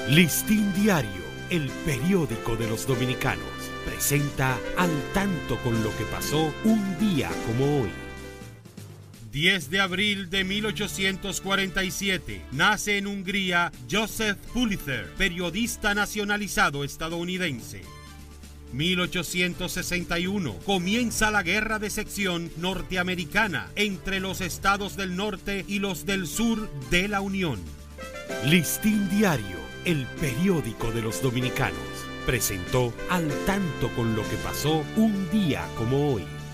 Listín Diario, el periódico de los dominicanos, presenta Al tanto con lo que pasó un día como hoy. 10 de abril de 1847, nace en Hungría Joseph Pulitzer, periodista nacionalizado estadounidense. 1861, comienza la Guerra de Secesión norteamericana entre los estados del norte y los del sur de la Unión. Listín Diario, el periódico de los dominicanos, presentó Al tanto con lo que pasó un día como hoy.